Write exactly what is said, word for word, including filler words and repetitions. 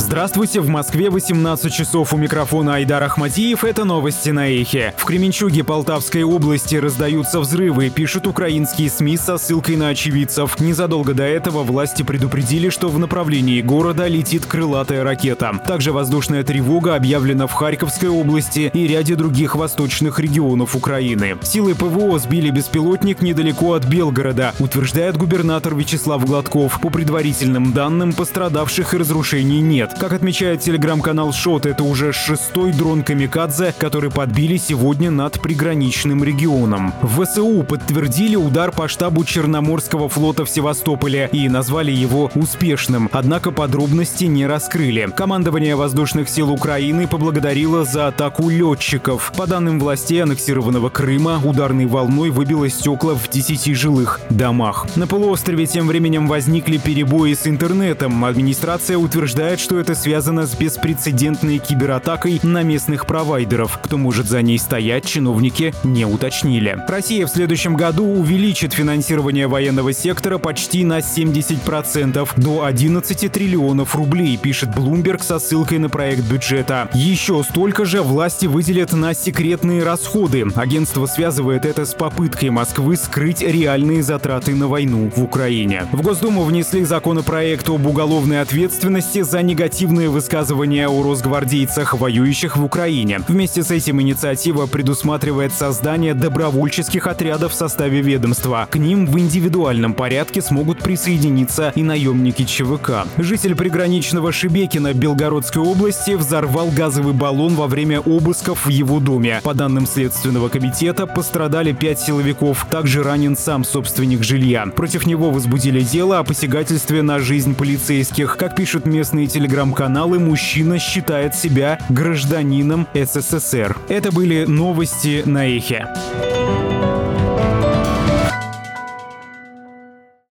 Здравствуйте, в Москве восемнадцать часов, у микрофона Айдар Ахмадиев. Это новости на Эхе. В Кременчуге Полтавской области раздаются взрывы, пишут украинские СМИ со ссылкой на очевидцев. Незадолго до этого власти предупредили, что в направлении города летит крылатая ракета. Также воздушная тревога объявлена в Харьковской области и ряде других восточных регионов Украины. Силы ПВО сбили беспилотник недалеко от Белгорода, утверждает губернатор Вячеслав Гладков. По предварительным данным, пострадавших и разрушений нет. Как отмечает телеграм-канал «Шот», это уже шестой дрон «Камикадзе», который подбили сегодня над приграничным регионом. В ВСУ подтвердили удар по штабу Черноморского флота в Севастополе и назвали его успешным, однако подробности не раскрыли. Командование воздушных сил Украины поблагодарило за атаку летчиков. По данным властей аннексированного Крыма, ударной волной выбило стекла в десяти жилых домах. На полуострове тем временем возникли перебои с интернетом. Администрация утверждает, что это связано с беспрецедентной кибератакой на местных провайдеров. Кто может за ней стоять, чиновники не уточнили. Россия в следующем году увеличит финансирование военного сектора почти на семьдесят процентов, до одиннадцати триллионов рублей, пишет Bloomberg со ссылкой на проект бюджета. Еще столько же власти выделят на секретные расходы. Агентство связывает это с попыткой Москвы скрыть реальные затраты на войну в Украине. В Госдуму внесли законопроект об уголовной ответственности за негативные высказывания о росгвардейцах, воюющих в Украине. Вместе с этим инициатива предусматривает создание добровольческих отрядов в составе ведомства. К ним в индивидуальном порядке смогут присоединиться и наемники ЧВК. Житель приграничного Шебекино Белгородской области взорвал газовый баллон во время обысков в его доме. По данным Следственного комитета, пострадали пять силовиков. Также ранен сам собственник жилья. Против него возбудили дело о посягательстве на жизнь полицейских. Как пишут местные телеграм-каналы, мужчина считает себя гражданином СССР. Это были новости на Эхе.